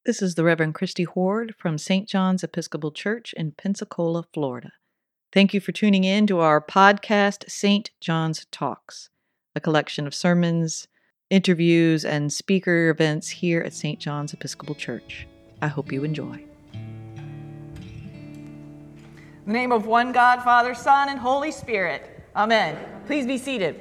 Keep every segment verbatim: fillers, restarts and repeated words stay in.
This is the Reverend Christy Horde from Saint John's Episcopal Church in Pensacola, Florida. Thank you for tuning in to our podcast, Saint John's Talks, a collection of sermons, interviews, and speaker events here at Saint John's Episcopal Church. I hope you enjoy. In the name of one God, Father, Son, and Holy Spirit. Amen. Please be seated.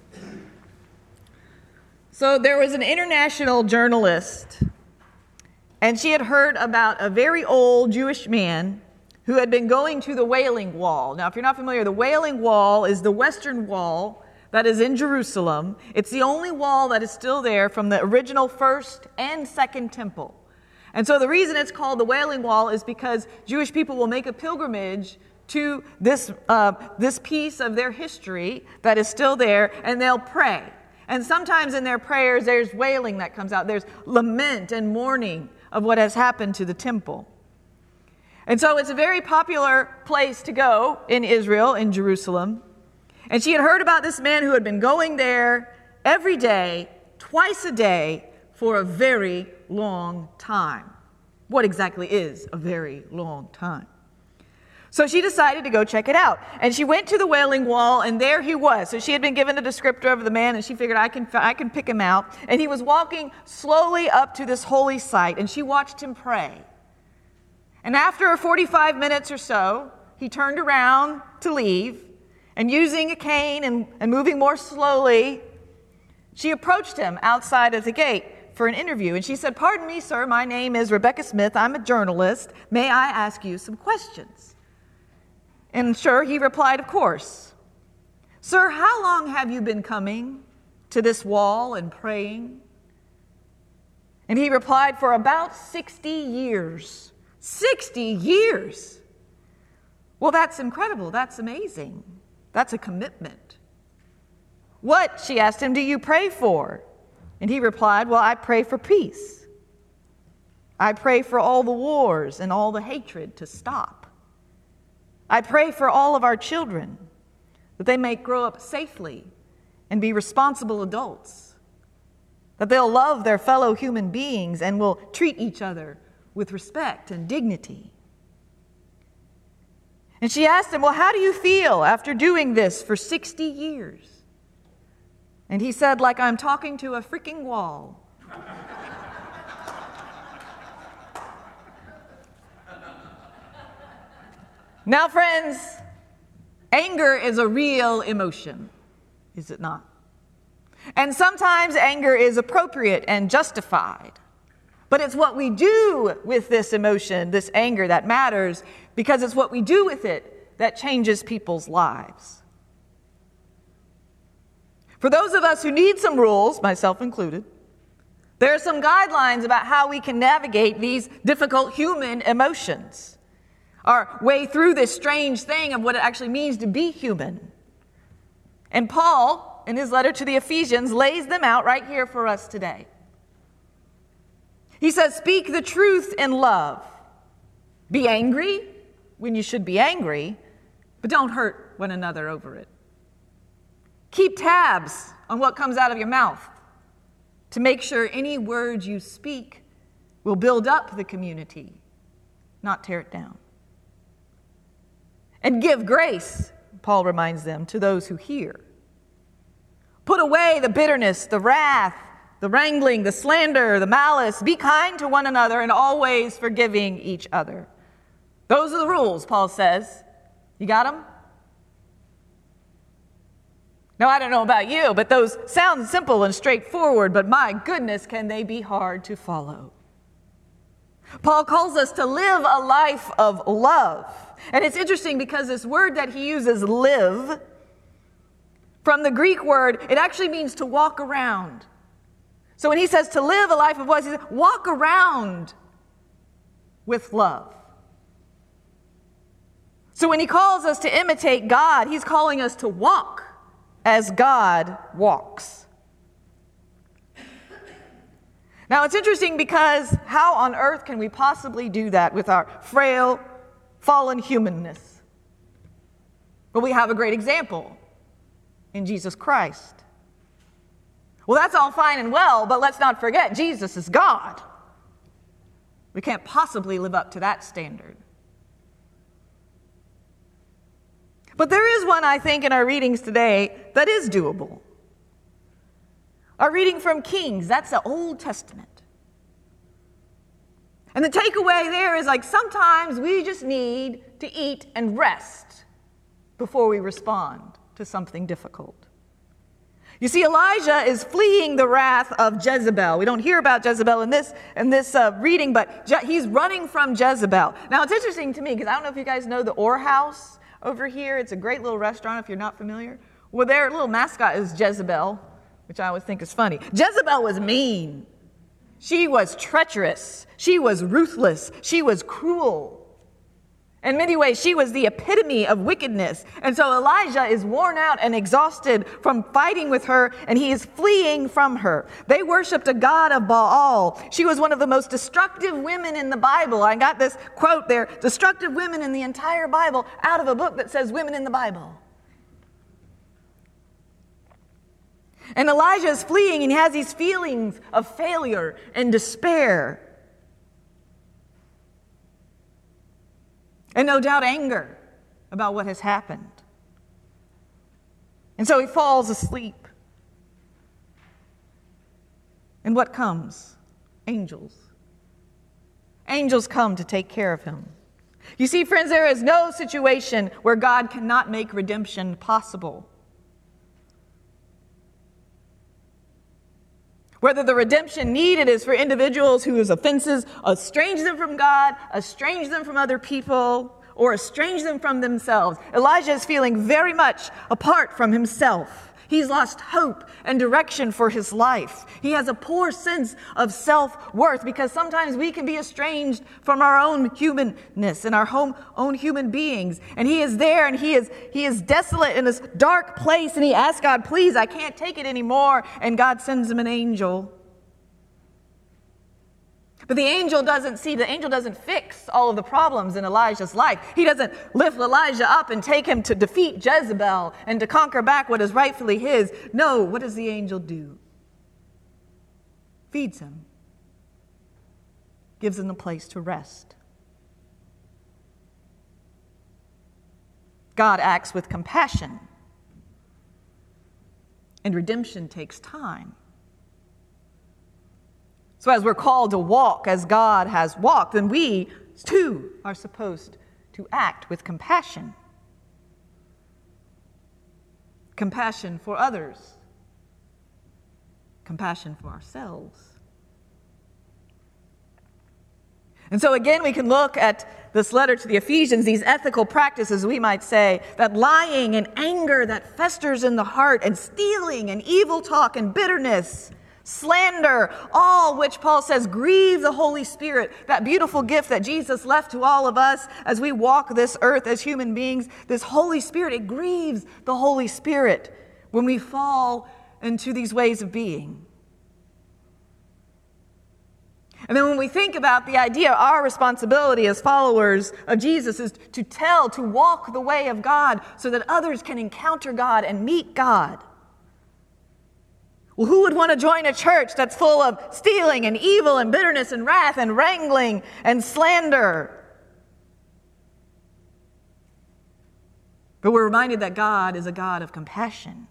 So there was an international journalist, and she had heard about a very old Jewish man who had been going to the Wailing Wall. Now, if you're not familiar, the Wailing Wall is the Western Wall that is in Jerusalem. It's the only wall that is still there from the original first and second temple. And so the reason it's called the Wailing Wall is because Jewish people will make a pilgrimage to this, uh, this piece of their history that is still there, and they'll pray. And sometimes in their prayers, there's wailing that comes out. There's lament and mourning of what has happened to the temple. And so it's a very popular place to go in Israel, in Jerusalem. And she had heard about this man who had been going there every day, twice a day, for a very long time. What exactly is a very long time? So she decided to go check it out. And she went to the Wailing Wall, and there he was. So she had been given a descriptor of the man, and she figured, I can, I can pick him out. And he was walking slowly up to this holy site, and she watched him pray. And after forty-five minutes or so, he turned around to leave, and using a cane and, and moving more slowly, she approached him outside of the gate for an interview. And she said, "Pardon me, sir, my name is Rebecca Smith. I'm a journalist. May I ask you some questions?" And sure, he replied, "Of course." "Sir, how long have you been coming to this wall and praying?" And he replied, "For about sixty years. sixty years! Well, that's incredible. That's amazing. That's a commitment." "What," she asked him, "do you pray for?" And he replied, "Well, I pray for peace. I pray for all the wars and all the hatred to stop. I pray for all of our children, that they may grow up safely and be responsible adults, that they'll love their fellow human beings and will treat each other with respect and dignity." And she asked him, "Well, how do you feel after doing this for sixty years? And he said, "Like I'm talking to a freaking wall." Now, friends, anger is a real emotion, is it not? And sometimes anger is appropriate and justified. But it's what we do with this emotion, this anger, that matters, because it's what we do with it that changes people's lives. For those of us who need some rules, myself included, there are some guidelines about how we can navigate these difficult human emotions, our way through this strange thing of what it actually means to be human. And Paul, in his letter to the Ephesians, lays them out right here for us today. He says, "Speak the truth in love. Be angry when you should be angry, but don't hurt one another over it. Keep tabs on what comes out of your mouth to make sure any words you speak will build up the community, not tear it down. And give grace," Paul reminds them, "to those who hear. Put away the bitterness, the wrath, the wrangling, the slander, the malice. Be kind to one another and always forgiving each other." Those are the rules, Paul says. You got them? Now, I don't know about you, but those sound simple and straightforward, but my goodness, can they be hard to follow. Paul calls us to live a life of love. And it's interesting because this word that he uses, live, from the Greek word, it actually means to walk around. So when he says to live a life of love, he says, walk around with love. So when he calls us to imitate God, he's calling us to walk as God walks. Now, it's interesting because how on earth can we possibly do that with our frail, fallen humanness? But we have a great example in Jesus Christ. Well, that's all fine and well, but let's not forget, Jesus is God. We can't possibly live up to that standard. But there is one, I think, in our readings today that is doable. Our reading from Kings, that's the Old Testament. And the takeaway there is like sometimes we just need to eat and rest before we respond to something difficult. You see, Elijah is fleeing the wrath of Jezebel. We don't hear about Jezebel in this, in this uh, reading, but Je- he's running from Jezebel. Now, it's interesting to me because I don't know if you guys know the Orr House over here. It's a great little restaurant if you're not familiar. Well, their little mascot is Jezebel, which I always think is funny. Jezebel was mean. She was treacherous. She was ruthless. She was cruel. In many ways, she was the epitome of wickedness. And so Elijah is worn out and exhausted from fighting with her, and he is fleeing from her. They worshiped a god of Baal. She was one of the most destructive women in the Bible. I got this quote there, destructive women in the entire Bible, out of a book that says women in the Bible. And Elijah is fleeing, and he has these feelings of failure and despair. And no doubt anger about what has happened. And so he falls asleep. And what comes? Angels. Angels come to take care of him. You see, friends, there is no situation where God cannot make redemption possible. Whether the redemption needed is for individuals whose offenses estrange them from God, estrange them from other people, or estrange them from themselves. Elijah is feeling very much apart from himself. He's lost hope and direction for his life. He has a poor sense of self-worth because sometimes we can be estranged from our own humanness and our home, own human beings. And he is there and he is, he is desolate in this dark place, and he asks God, please, I can't take it anymore. And God sends him an angel. But the angel doesn't see, the angel doesn't fix all of the problems in Elijah's life. He doesn't lift Elijah up and take him to defeat Jezebel and to conquer back what is rightfully his. No, what does the angel do? Feeds him. Gives him a place to rest. God acts with compassion. And redemption takes time. So as we're called to walk as God has walked, then we too are supposed to act with compassion. Compassion for others. Compassion for ourselves. And so again, we can look at this letter to the Ephesians, these ethical practices, we might say, that lying and anger that festers in the heart, and stealing and evil talk and bitterness, slander, all which Paul says grieve the Holy Spirit, that beautiful gift that Jesus left to all of us as we walk this earth as human beings. This Holy Spirit, it grieves the Holy Spirit when we fall into these ways of being. And then when we think about the idea, our responsibility as followers of Jesus is to tell, to walk the way of God so that others can encounter God and meet God. Well, who would want to join a church that's full of stealing and evil and bitterness and wrath and wrangling and slander? But we're reminded that God is a God of compassion.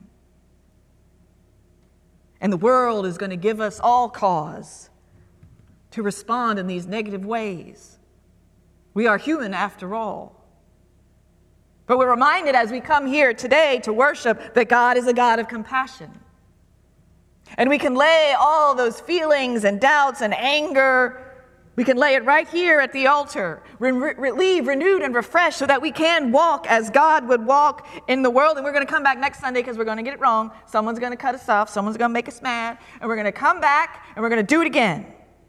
And the world is going to give us all cause to respond in these negative ways. We are human after all. But we're reminded as we come here today to worship that God is a God of compassion. And we can lay all those feelings and doubts and anger, we can lay it right here at the altar, re- re- leave renewed and refreshed so that we can walk as God would walk in the world. And we're going to come back next Sunday because we're going to get it wrong. Someone's going to cut us off. Someone's going to make us mad. And we're going to come back and we're going to do it again.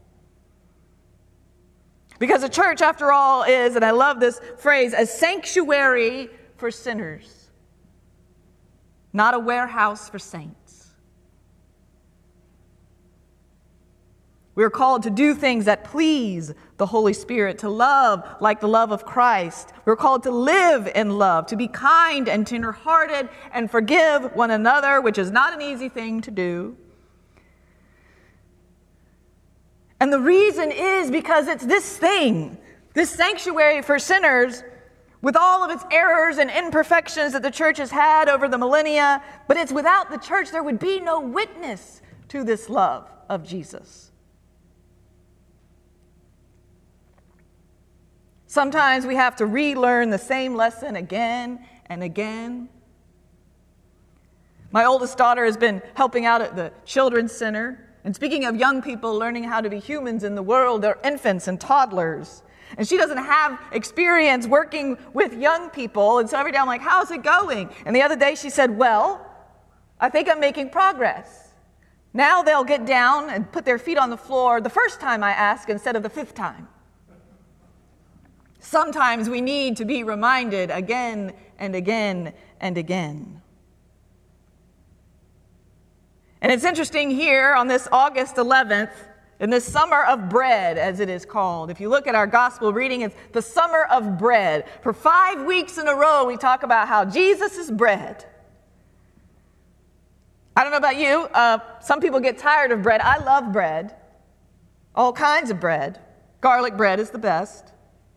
Because the church, after all, is, and I love this phrase, a sanctuary for sinners, not a warehouse for saints. We are called to do things that please the Holy Spirit, to love like the love of Christ. We're called to live in love, to be kind and tender-hearted and forgive one another, which is not an easy thing to do. And the reason is because it's this thing, this sanctuary for sinners, with all of its errors and imperfections that the church has had over the millennia, but it's without the church, there would be no witness to this love of Jesus. Sometimes we have to relearn the same lesson again and again. My oldest daughter has been helping out at the Children's Center. And speaking of young people learning how to be humans in the world, they're infants and toddlers. And she doesn't have experience working with young people. And so every day I'm like, how's it going? And the other day she said, well, I think I'm making progress. Now they'll get down and put their feet on the floor the first time I ask instead of the fifth time. Sometimes we need to be reminded again and again and again. And it's interesting here on this August eleventh, in this summer of bread, as it is called. If you look at our gospel reading, it's the summer of bread. For five weeks in a row, we talk about how Jesus is bread. I don't know about you. Uh, some people get tired of bread. I love bread. All kinds of bread. Garlic bread is the best.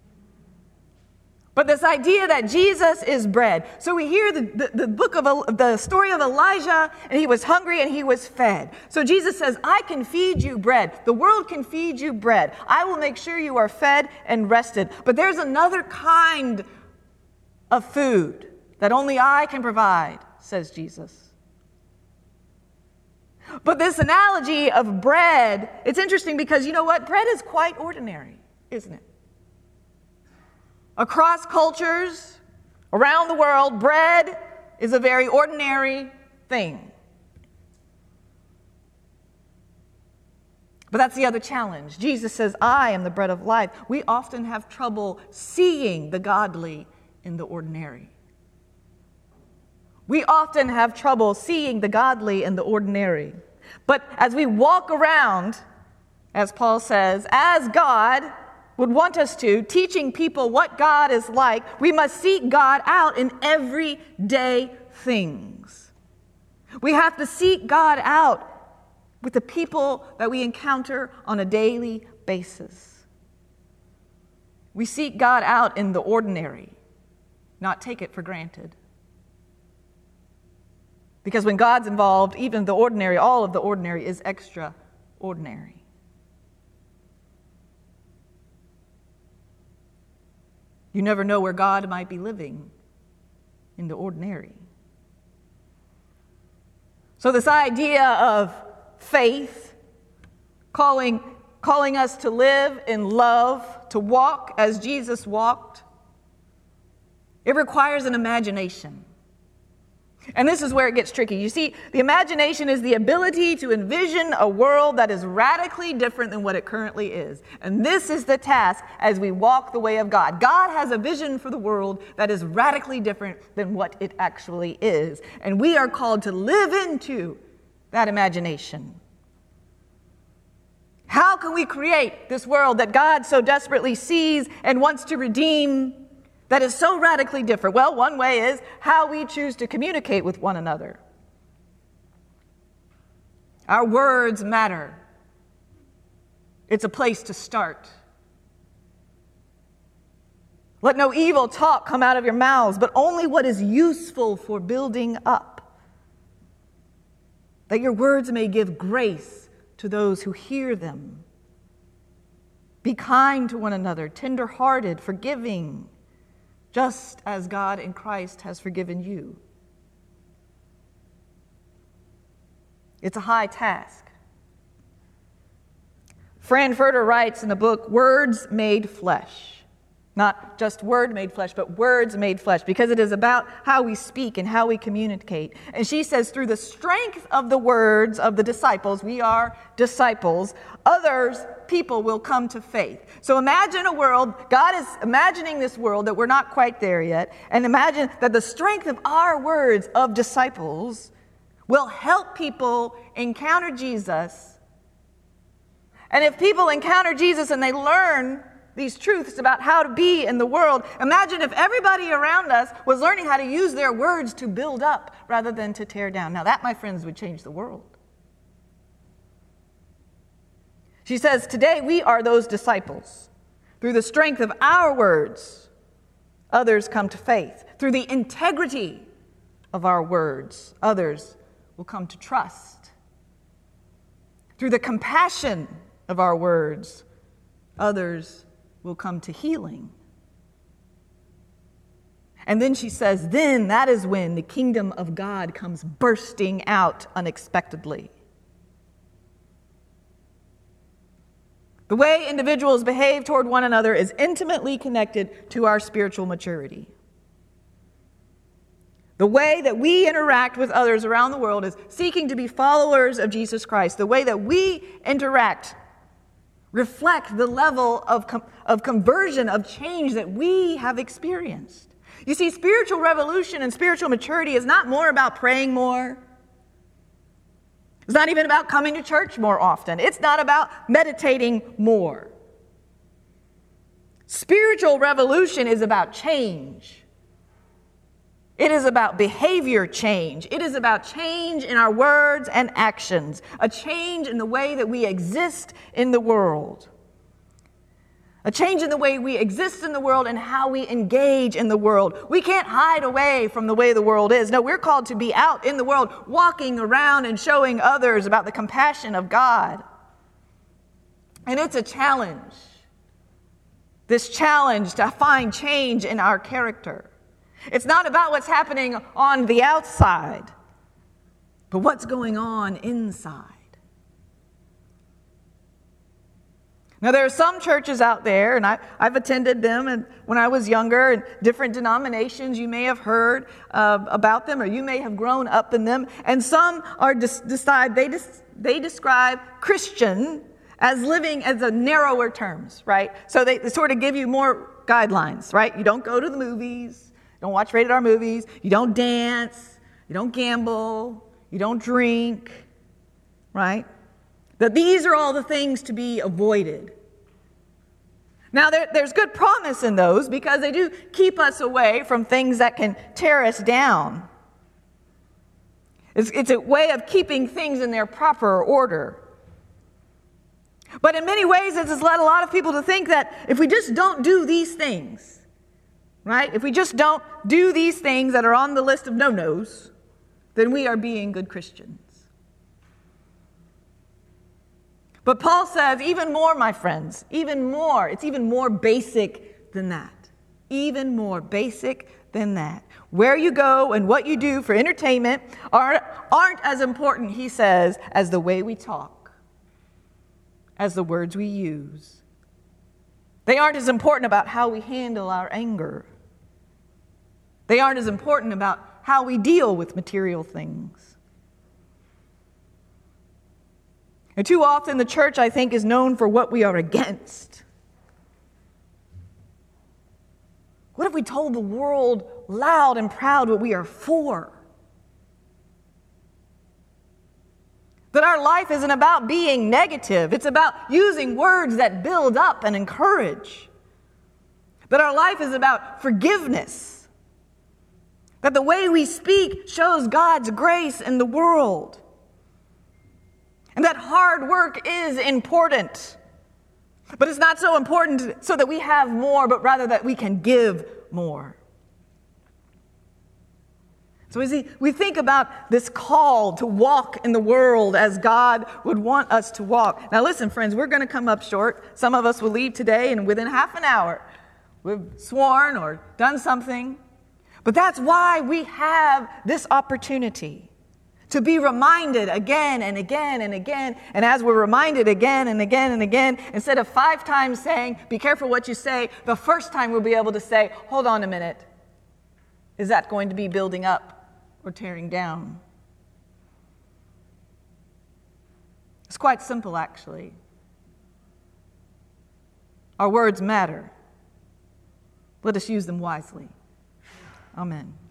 But this idea that Jesus is bread. So we hear the, the, the book of the story of Elijah, and he was hungry and he was fed. So Jesus says, I can feed you bread. The world can feed you bread. I will make sure you are fed and rested. But there's another kind of food that only I can provide, says Jesus. But this analogy of bread, it's interesting because you know what? Bread is quite ordinary, isn't it? Across cultures, around the world, bread is a very ordinary thing. But that's the other challenge. Jesus says, I am the bread of life. We often have trouble seeing the godly in the ordinary. We often have trouble seeing the godly in the ordinary. But as we walk around, as Paul says, as God would want us to, teaching people what God is like, we must seek God out in everyday things. We have to seek God out with the people that we encounter on a daily basis. We seek God out in the ordinary, not take it for granted. Because when God's involved, even the ordinary, all of the ordinary is extraordinary. You never know where God might be living in the ordinary. So this idea of faith, calling, calling us to live in love, to walk as Jesus walked, it requires an imagination. And this is where it gets tricky. You see, the imagination is the ability to envision a world that is radically different than what it currently is. And this is the task as we walk the way of God. God has a vision for the world that is radically different than what it actually is. And we are called to live into that imagination. How can we create this world that God so desperately sees and wants to redeem, that is so radically different? Well, one way is how we choose to communicate with one another. Our words matter. It's a place to start. Let no evil talk come out of your mouths, but only what is useful for building up, that your words may give grace to those who hear them. Be kind to one another, tender-hearted, forgiving, just as God in Christ has forgiven you. It's a high task. Frankfurter writes in the book, Words Made Flesh. Not just word made flesh, but words made flesh, because it is about how we speak and how we communicate. And she says, through the strength of the words of the disciples, we are disciples, others, people will come to faith. So imagine a world, God is imagining this world that we're not quite there yet, and imagine that the strength of our words of disciples will help people encounter Jesus. And if people encounter Jesus and they learn these truths about how to be in the world, imagine if everybody around us was learning how to use their words to build up rather than to tear down. Now that, my friends, would change the world. She says, today we are those disciples. Through the strength of our words, others come to faith. Through the integrity of our words, others will come to trust. Through the compassion of our words, others will come to healing. And then she says, then that is when the kingdom of God comes bursting out unexpectedly. The way individuals behave toward one another is intimately connected to our spiritual maturity. The way that we interact with others around the world is seeking to be followers of Jesus Christ. The way that we interact reflect the level of, com- of conversion, of change that we have experienced. You see, spiritual revolution and spiritual maturity is not more about praying more. It's not even about coming to church more often. It's not about meditating more. Spiritual revolution is about change. It is about behavior change. It is about change in our words and actions, a change in the way that we exist in the world. A change in the way we exist in the world and how we engage in the world. We can't hide away from the way the world is. No, we're called to be out in the world, walking around and showing others about the compassion of God. And it's a challenge. This challenge to find change in our character. It's not about what's happening on the outside, but what's going on inside. Now, there are some churches out there, and I, I've attended them and when I was younger, and different denominations, you may have heard uh, about them, or you may have grown up in them, and some are dis- decide they dis- they describe Christian as living as a narrower terms, right? So they, they sort of give you more guidelines, right? You don't go to the movies, you don't watch rated R movies, you don't dance, you don't gamble, you don't drink, right? That these are all the things to be avoided. Now, there, there's good promise in those because they do keep us away from things that can tear us down. It's, it's a way of keeping things in their proper order. But in many ways, it has led a lot of people to think that if we just don't do these things, right? If we just don't do these things that are on the list of no-nos, then we are being good Christians. But Paul says, even more, my friends, even more. It's even more basic than that. Even more basic than that. Where you go and what you do for entertainment aren't, aren't as important, he says, as the way we talk, as the words we use. They aren't as important about how we handle our anger. They aren't as important about how we deal with material things. And too often the church, I think, is known for what we are against. What if we told the world loud and proud what we are for? That our life isn't about being negative. It's about using words that build up and encourage. That our life is about forgiveness. That the way we speak shows God's grace in the world. And that hard work is important. But it's not so important so that we have more, but rather that we can give more. So as we think about this call to walk in the world as God would want us to walk. Now listen, friends, we're going to come up short. Some of us will leave today, and within half an hour, we've sworn or done something. But that's why we have this opportunity. To be reminded again and again and again. And as we're reminded again and again and again, instead of five times saying, be careful what you say, the first time we'll be able to say, hold on a minute. Is that going to be building up or tearing down? It's quite simple, actually. Our words matter. Let us use them wisely. Amen.